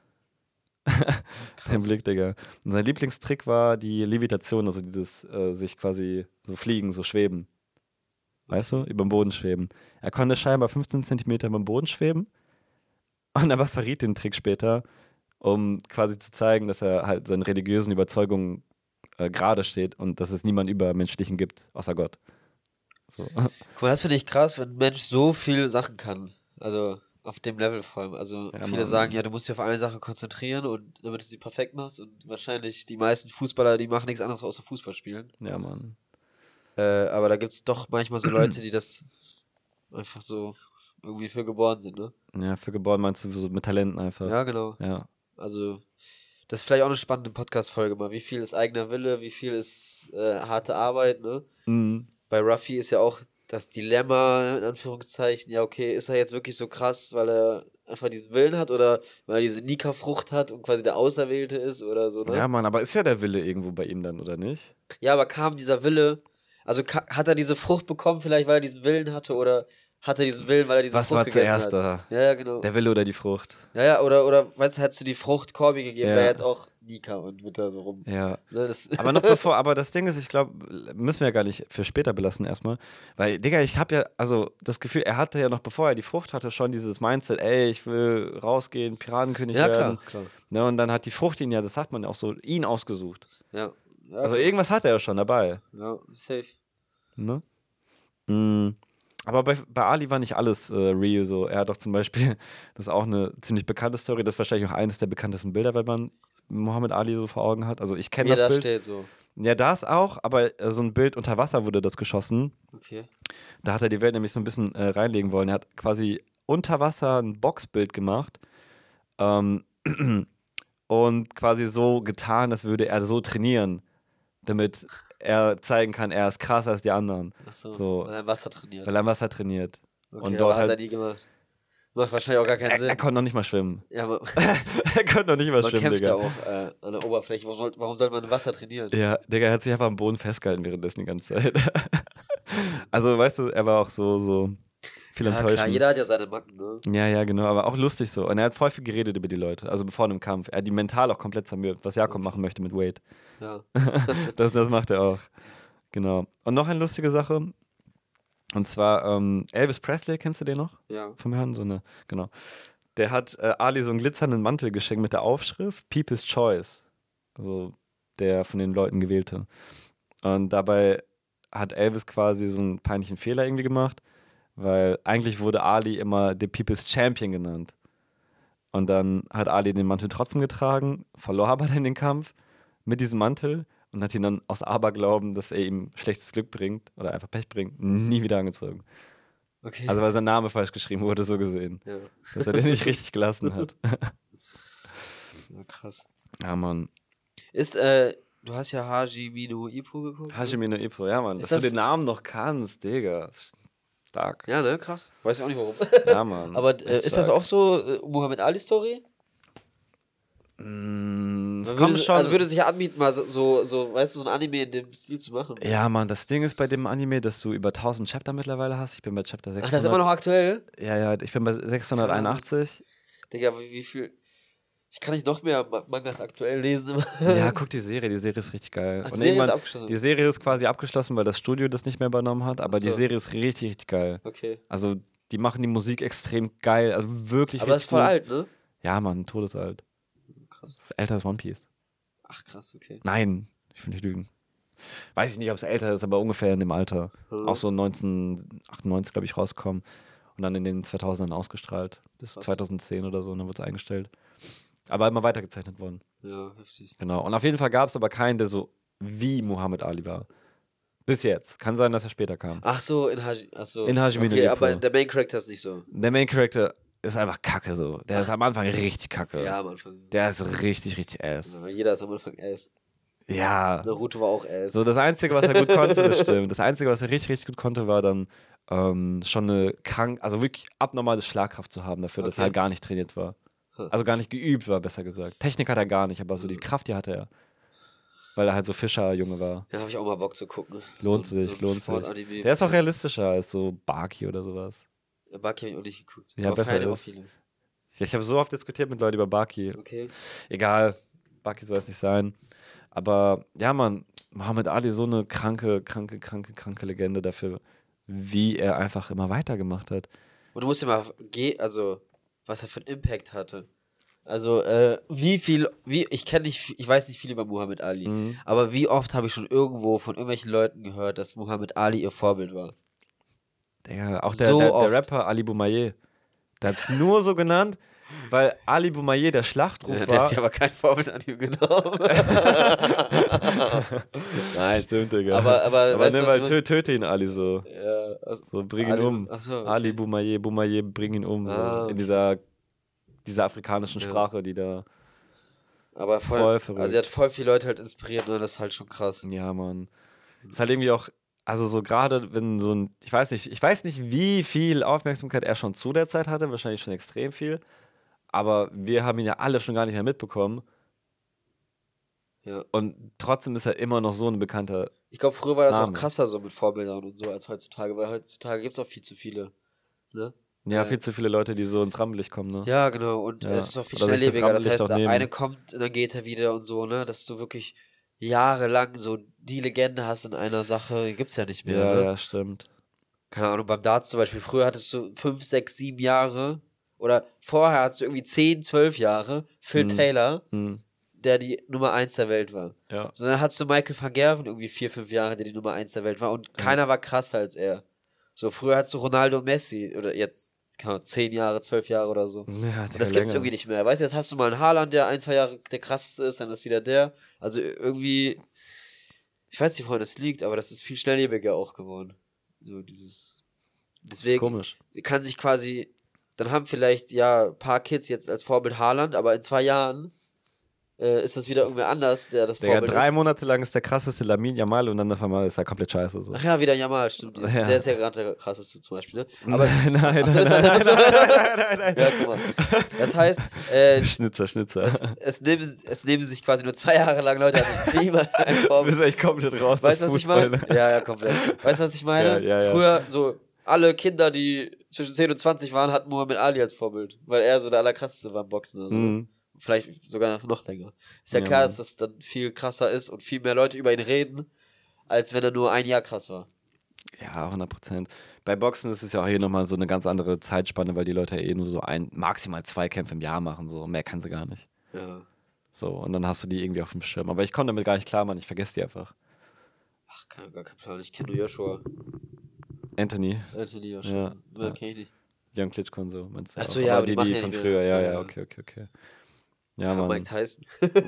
Den Blick, Digga. Und sein Lieblingstrick war die Levitation, also dieses äh, sich quasi so fliegen, so schweben. Weißt du? Über dem Boden schweben. Er konnte scheinbar fünfzehn Zentimeter über dem Boden schweben. Und aber verriet den Trick später, um quasi zu zeigen, dass er halt seinen religiösen Überzeugungen äh, gerade steht und dass es niemanden Übermenschlichen gibt, außer Gott. So. Guck mal, das finde ich krass, wenn ein Mensch so viel Sachen kann. Also auf dem Level vor allem. Also Ja, viele Mann. sagen, ja, du musst dich auf eine Sache konzentrieren und damit du sie perfekt machst. Und wahrscheinlich die meisten Fußballer, die machen nichts anderes außer Fußball spielen. Ja, Mann. Äh, aber da gibt es doch manchmal so Leute, die das einfach so irgendwie für geboren sind, ne? Ja, für geboren meinst du so mit Talenten einfach. Ja, genau. Ja. Also, das ist vielleicht auch eine spannende Podcast-Folge mal. Wie viel ist eigener Wille, wie viel ist äh, harte Arbeit, ne? Mhm. Bei Ruffy ist ja auch das Dilemma, in Anführungszeichen, ja, okay, ist er jetzt wirklich so krass, weil er einfach diesen Willen hat oder weil er diese Nika-Frucht hat und quasi der Auserwählte ist oder so, ne? Ja, Mann, aber ist ja der Wille irgendwo bei ihm dann, oder nicht? Ja, aber kam dieser Wille, also ka- hat er diese Frucht bekommen, vielleicht weil er diesen Willen hatte oder hat er diesen Willen, weil er diese Was Frucht war gegessen zuerst hat? da? Ja, ja, genau. Der Wille oder die Frucht? Ja, ja, oder, oder weißt du, hättest du die Frucht Corby gegeben, Ja. wäre jetzt auch Nika und wird da so rum. Ja. Ne, das Aber noch bevor, aber das Ding ist, ich glaube, müssen wir ja gar nicht für später belassen erstmal. Weil, Digga, ich habe ja, also das Gefühl, er hatte ja noch, bevor er die Frucht hatte, schon dieses Mindset, ey, ich will rausgehen, Piratenkönig ja, werden. klar, klar. Ne, und dann hat die Frucht ihn ja, das sagt man ja auch so, ihn ausgesucht. Ja. ja Also klar. irgendwas hat er ja schon dabei. Ja, safe. Ne? Mm. Aber bei, bei Ali war nicht alles äh, real so. Er hat auch zum Beispiel, das ist auch eine ziemlich bekannte Story, das ist wahrscheinlich auch eines der bekanntesten Bilder, wenn man Muhammad Ali so vor Augen hat. Also ich kenne Wie er das da Bild. steht so. Ja, das auch, aber äh, so ein Bild unter Wasser wurde das geschossen. Okay. Da hat er die Welt nämlich so ein bisschen äh, reinlegen wollen. Er hat quasi unter Wasser ein Boxbild gemacht ähm, und quasi so getan, als würde er so trainieren, damit er zeigen kann, er ist krasser als die anderen, Achso, So. weil er im Wasser trainiert. weil er im Wasser trainiert. okay, und aber dort hat halt- er nie gemacht. Macht wahrscheinlich auch gar keinen Er, Sinn. er konnte noch nicht mal schwimmen. ja, man, er konnte noch nicht mal man schwimmen, kämpft Digga. ja auch äh, an der Oberfläche. Warum soll, warum soll man im Wasser trainieren? Ja, Digga, er hat sich einfach am Boden festgehalten währenddessen die ganze Zeit. Also, weißt du, er war auch so, so viel Ja, enttäuscht. klar, jeder hat ja seine Macken, ne? Ja, ja, genau, aber auch lustig so. Und er hat voll viel geredet über die Leute, also bevor einem Kampf. Er hat die mental auch komplett zermürbt, was Jakob Okay. machen möchte mit Wade. Ja. Das, das macht er auch. Genau. Und noch eine lustige Sache. Und zwar ähm, Elvis Presley, kennst du den noch? ja. Vom Herrn? So eine, genau. Der hat äh, Ali so einen glitzernden Mantel geschenkt mit der Aufschrift People's Choice. Also der von den Leuten gewählte. Und dabei hat Elvis quasi so einen peinlichen Fehler irgendwie gemacht, weil eigentlich wurde Ali immer der People's Champion genannt. Und dann hat Ali den Mantel trotzdem getragen, verlor aber dann den Kampf mit diesem Mantel und hat ihn dann aus Aberglauben, dass er ihm schlechtes Glück bringt oder einfach Pech bringt, nie wieder angezogen. Okay. Also weil sein Name falsch geschrieben wurde, so gesehen. ja. Dass er den nicht richtig gelassen hat. ja, krass. Ja, Mann. Ist, äh, du hast ja Hajime no Ippo geguckt? ne? Hajime no Ippo, ja, Mann. Ist Dass du das- den Namen noch kannst, Digga. Ist stark. Ja, ne? Krass. Weiß ich auch nicht warum. Ja, Mann. Aber äh, Echt ist das stark. auch so äh, Muhammad Ali-Story? Mm, es Man kommt würde, schon. Also würde sich ja anbieten, mal so, so, so, weißt du, so ein Anime in dem Stil zu machen. Ja, Mann, das Ding ist bei dem Anime, dass du über tausend Chapter mittlerweile hast. Ich bin bei Chapter Ach, sechshundert. das ist immer noch aktuell? Ja, ja, ich bin bei sechshunderteinundachtzig. Digga, wie, wie viel. Ich kann nicht noch mehr Ma- Mangas aktuell lesen. Ja, guck die Serie, die Serie ist richtig geil. Ach, die Und Serie ist irgendwann- abgeschlossen. Die Serie ist quasi abgeschlossen, weil das Studio das nicht mehr übernommen hat, aber Ach die so. Serie ist richtig, richtig geil. Okay. Also, die machen die Musik extrem geil, also wirklich Aber das richtig ist voll gut. alt, ne? Ja, Mann, todesalt. Krass. Älter als One Piece. Ach, krass, okay. Nein, ich will nicht lügen. Weiß ich nicht, ob es älter ist, aber ungefähr in dem Alter. Mhm. Auch so neunzehnhundertachtundneunzig, glaube ich, rausgekommen. Und dann in den zweitausendern ausgestrahlt. Bis Krass. zweitausendzehn oder so, und dann wurde es eingestellt. Aber immer weitergezeichnet worden. Ja, heftig. Genau. Und auf jeden Fall gab es aber keinen, der so wie Muhammad Ali war. Bis jetzt. Kann sein, dass er später kam. Ach so, in Haji. Ach so. In Hajime no Okay, Ippo. aber der Main Character ist nicht so. Der Main Character ist einfach kacke so. Der ist am Anfang richtig kacke. Ja, am Anfang. Der ist richtig, richtig ass. Aber jeder ist am Anfang Ass. Ja. Naruto war auch Ass. So, das Einzige, was er gut konnte, das stimmt. Das Einzige, was er richtig, richtig gut konnte, war dann ähm, schon eine krank, also wirklich abnormale Schlagkraft zu haben dafür, dass Okay. er halt gar nicht trainiert war. Hm. Also gar nicht geübt war, besser gesagt. Technik hat er gar nicht, aber so die Kraft, die hatte er. Weil er halt so Fischer-Junge war. Ja, habe ich auch mal Bock zu gucken. Lohnt So- sich, so ein lohnt sich. Sportanime. Der ist auch realistischer als so Baki oder sowas. Baki habe ich auch nicht geguckt. Ja, aber besser feiern auch ist. viele. Ja, ich habe so oft diskutiert mit Leuten über Baki. Okay. Egal, Baki soll es nicht sein. Aber ja, Mann, Muhammad Ali, so eine kranke, kranke, kranke, kranke Legende dafür, wie er einfach immer weitergemacht hat. Und du musst dir mal ge also was er für einen Impact hatte. Also, äh, wie viel, wie, ich kenne nicht, vi- ich weiß nicht viel über Muhammad Ali, Mhm. aber wie oft habe ich schon irgendwo von irgendwelchen Leuten gehört, dass Muhammad Ali ihr Vorbild war. Der, auch der, So der, oft. der Rapper Ali Boumaier, der hat es nur so genannt, weil Ali Boumaier der Schlachtruf Der war. hat sich aber kein Vorbild an ihm genommen. Nein. Stimmt, Digga. Aber, aber, Aber weißt ne, du, weil was tö töte ihn Ali so. ich mein- ja, also, So, bring ihn Ali- um. Ach so, okay. Ali Boumaier, Boumaier, bring ihn um. So. Ah, In okay. dieser, dieser afrikanischen Ja. Sprache, die da. aber voll, voll verrückt. also er hat voll viele Leute halt inspiriert, ne? Das ist halt schon krass. Ja, Mann. Ist halt irgendwie auch, also so gerade, wenn so ein, ich weiß nicht, ich weiß nicht, wie viel Aufmerksamkeit er schon zu der Zeit hatte, wahrscheinlich schon extrem viel. Aber wir haben ihn ja alle schon gar nicht mehr mitbekommen. Ja. Und trotzdem ist er immer noch so ein bekannter. Ich glaube, früher war das Name. auch krasser so mit Vorbildern und so als heutzutage, weil heutzutage gibt es auch viel zu viele. Ne? Ja, Ja. viel zu viele Leute, die so ins Rampenlicht kommen, ne? Ja, genau. Und Ja. es ist auch viel Oder sich das schnelllebiger. Das Rampenlicht heißt, auch der nehmen. eine kommt und dann geht er wieder und so, ne? Dass du wirklich jahrelang so die Legende hast in einer Sache, gibt's ja nicht mehr. Ja, ne? ja, stimmt. Keine Ahnung, beim Darts zum Beispiel, früher hattest du fünf, sechs, sieben Jahre oder vorher hattest du irgendwie zehn, zwölf Jahre Phil Mhm. Taylor, Hm. der die Nummer eins der Welt war. Ja. So, dann hattest du Michael van Gerwen irgendwie vier, fünf Jahre, der die Nummer eins der Welt war und keiner war krasser als er. So, früher hattest du Ronaldo und Messi oder jetzt, keine Ahnung, zehn Jahre, zwölf Jahre oder so. Ja, Und das gibt's irgendwie nicht mehr. Weißt du, jetzt hast du mal einen Haaland, der ein, zwei Jahre der krasseste ist, dann ist wieder der. Also irgendwie, ich weiß nicht, woran das liegt, aber das ist viel schnelllebiger auch geworden. So dieses. Das ist Deswegen komisch. kann sich quasi, dann haben vielleicht ja ein paar Kids jetzt als Vorbild Haaland, aber in zwei Jahren äh, ist das wieder irgendwer anders, der das Digga, Vorbild drei ist. Monate lang ist der krasseste Lamin Jamal und dann auf einmal ist er komplett scheiße. So. Ach ja, wieder Jamal, stimmt. Ja. Der ist ja gerade der krasseste zum Beispiel, ne? Aber, nein, nein, Ach so, nein, ist nein, er- nein, nein, nein, nein, ja, guck mal. Das heißt, äh, Schnitzer, Schnitzer. es, es, nehmen, es nehmen sich quasi nur zwei Jahre lang Leute an niemand ein Du Vorbild. bist echt komplett raus Weißt du, aus was ich Fußball. meine? Ja, ja, komplett. Weißt du, was ich meine? Ja, ja, ja. Früher, so, alle Kinder, die zwischen zehn und zwanzig waren, hatten Muhammad Ali als Vorbild, weil er so der allerkrasseste war im Boxen. Also. Mhm. Vielleicht sogar noch länger. Ist ja, Ja, klar, Mann. dass das dann viel krasser ist und viel mehr Leute über ihn reden, als wenn er nur ein Jahr krass war. Ja, hundert Prozent. Bei Boxen ist es ja auch hier nochmal so eine ganz andere Zeitspanne, weil die Leute ja eh nur so ein, maximal zwei Kämpfe im Jahr machen. So. Mehr kann sie gar nicht. Ja. So, und dann hast du die irgendwie auf dem Schirm. Aber ich komme damit gar nicht klar, Mann. Ich vergesse die einfach. Ach, kein, gar kein Plan. Ich kenne nur Joshua. Anthony, Anthony Joshua. Ja, Ja, ja. kenn ich nicht. Young Klitschko und so. Meinst du Ach auch? so, ja, aber die die, machen die ja von nicht früher. mehr. Ja, Ja, ja, ja. okay, okay, okay. Ja, Ja, Mann. Mike Tyson.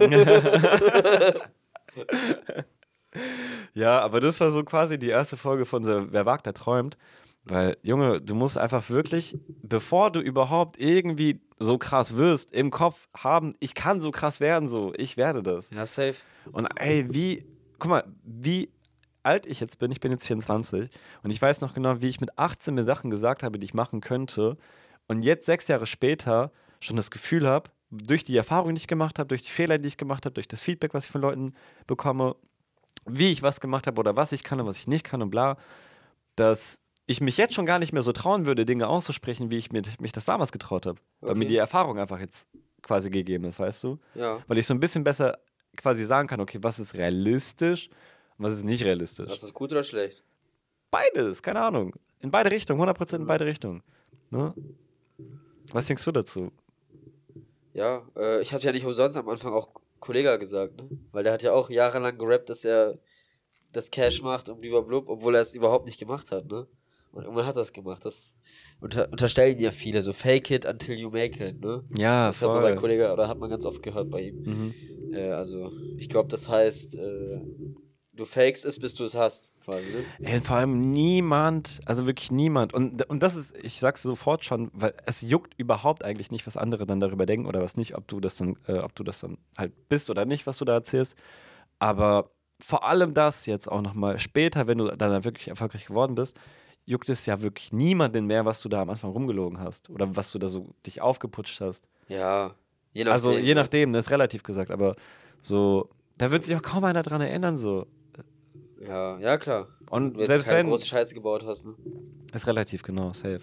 Ja, aber das war so quasi die erste Folge von so Wer wagt, der träumt. Weil, Junge, du musst einfach wirklich, bevor du überhaupt irgendwie so krass wirst, im Kopf haben, ich kann so krass werden, so, ich werde das. Ja, safe. Und ey, wie, guck mal, wie alt ich jetzt bin, ich bin jetzt vierundzwanzig und ich weiß noch genau, wie ich mit achtzehn mir Sachen gesagt habe, die ich machen könnte und jetzt sechs Jahre später schon das Gefühl habe, durch die Erfahrung, die ich gemacht habe, durch die Fehler, die ich gemacht habe, durch das Feedback, was ich von Leuten bekomme, wie ich was gemacht habe oder was ich kann und was ich nicht kann und bla, dass ich mich jetzt schon gar nicht mehr so trauen würde, Dinge auszusprechen, wie ich mir, mich das damals getraut habe. Weil Okay. mir die Erfahrung einfach jetzt quasi gegeben ist, weißt du? Ja. Weil ich so ein bisschen besser quasi sagen kann, okay, was ist realistisch und was ist nicht realistisch. Ist das gut oder schlecht? Beides, keine Ahnung. In beide Richtungen, hundert Prozent in beide Richtungen. Ne? Was denkst du dazu? Ja, äh, ich hatte ja nicht umsonst am Anfang auch Kollega gesagt, ne? Weil der hat ja auch jahrelang gerappt, dass er das Cash macht und blub, obwohl er es überhaupt nicht gemacht hat, ne? Und irgendwann hat er es gemacht. Das unter, unterstellen ja viele, so fake it until you make it, ne? Ja, das hat man bei voll. Kollega, oder hat man ganz oft gehört bei ihm. Mhm. Äh, also, ich glaube, das heißt, äh, du fakest es, bis du es hast, quasi, ne? Ey, vor allem niemand, also wirklich niemand. Und, und das ist, ich sag's sofort schon, weil es juckt überhaupt eigentlich nicht, was andere dann darüber denken oder was nicht, ob du das dann, äh, ob du das dann halt bist oder nicht, was du da erzählst. Aber vor allem das jetzt auch nochmal später, wenn du dann wirklich erfolgreich geworden bist, juckt es ja wirklich niemanden mehr, was du da am Anfang rumgelogen hast oder was du da so dich aufgeputscht hast. Ja, je nachdem. Also je ne? nachdem, das ist relativ gesagt, aber so, da wird sich auch kaum einer dran erinnern, so. Ja, ja, klar. Und du jetzt selbst keine wenn- große Scheiße gebaut hast, ne? Ist relativ, genau, safe.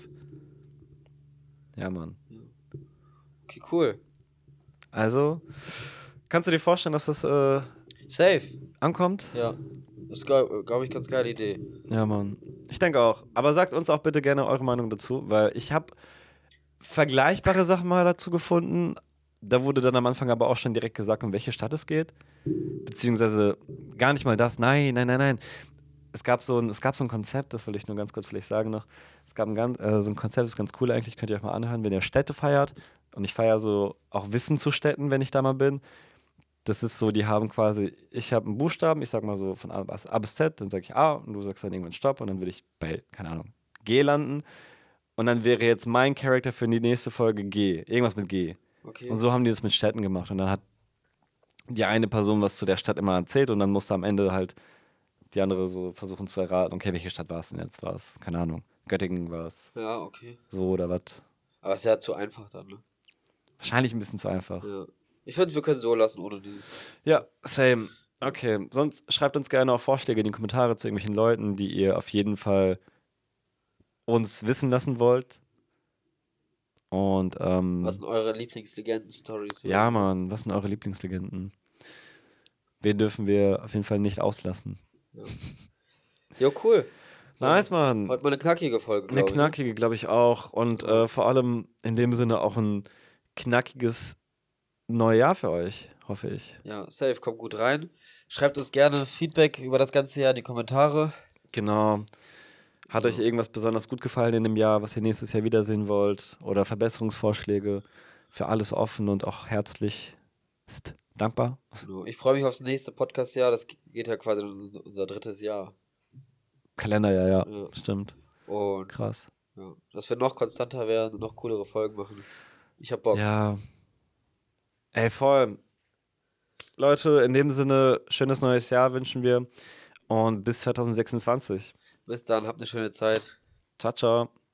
Ja, Mann. Okay, cool. Also, kannst du dir vorstellen, dass das äh, Safe. ankommt? Ja. Das ist, glaube glaub ich, ganz geile Idee. Ja, Mann. Ich denke auch. Aber sagt uns auch bitte gerne eure Meinung dazu, weil ich habe vergleichbare Sachen mal dazu gefunden. Da wurde dann am Anfang aber auch schon direkt gesagt, um welche Stadt es geht. Beziehungsweise gar nicht mal das. Nein, nein, nein, nein. Es gab so ein, es gab so ein Konzept, das will ich nur ganz kurz vielleicht sagen noch. Es gab ein, ganz, äh, so ein Konzept, das ist ganz cool eigentlich, könnt ihr euch mal anhören, wenn ihr Städte feiert. Und ich feiere so auch Wissen zu Städten, wenn ich da mal bin. Das ist so, die haben quasi, ich habe einen Buchstaben, ich sag mal so von A bis, A bis Z, dann sage ich A und du sagst dann irgendwann Stopp und dann würde ich bei, keine Ahnung, G landen. Und dann wäre jetzt mein Charakter für die nächste Folge G. Irgendwas mit G. Okay. Und so haben die das mit Städten gemacht. Und dann hat die eine Person was zu der Stadt immer erzählt und dann musste am Ende halt die andere so versuchen zu erraten, okay, welche Stadt war es denn jetzt? War es, keine Ahnung, Göttingen war es, Ja, okay. so oder was? Aber es ist ja zu einfach dann, ne? Wahrscheinlich ein bisschen zu einfach. Ja. Ich finde, wir können so lassen, ohne dieses. Ja, same. Okay, sonst schreibt uns gerne auch Vorschläge in die Kommentare zu irgendwelchen Leuten, die ihr auf jeden Fall uns wissen lassen wollt. Und, ähm, Was sind eure Lieblingslegenden-Stories? ja, Mann, was sind eure Lieblingslegenden? Wen dürfen wir auf jeden Fall nicht auslassen? Jo, cool. Nice, Mann. Heute mal eine knackige Folge, Eine glaub ich, ne? knackige, glaube ich auch. Und äh, vor allem in dem Sinne auch ein knackiges Neujahr für euch, hoffe ich. Ja, safe, kommt gut rein. Schreibt uns gerne Feedback über das ganze Jahr in die Kommentare. Genau. Hat euch irgendwas besonders gut gefallen in dem Jahr, was ihr nächstes Jahr wiedersehen wollt? Oder Verbesserungsvorschläge? Für alles offen und auch herzlich ist dankbar. Genau. Ich freue mich aufs nächste Podcast-Jahr. Das geht ja quasi in unser drittes Jahr. Kalenderjahr, ja, Ja. stimmt. Und Krass. ja, dass wir noch konstanter werden und noch coolere Folgen machen. Ich hab Bock. Ja. Ey, voll. Leute, in dem Sinne, schönes neues Jahr wünschen wir und bis zwanzig sechsundzwanzig. Bis dann, habt eine schöne Zeit. Ciao, ciao.